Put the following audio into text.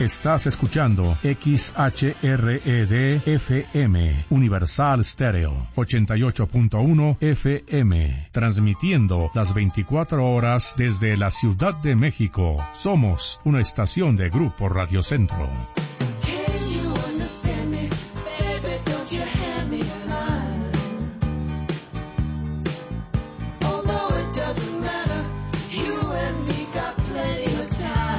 Estás escuchando XHRED-FM, Universal Stereo, 88.1 FM, transmitiendo las 24 horas desde la Ciudad de México. Somos una estación de Grupo Radio Centro.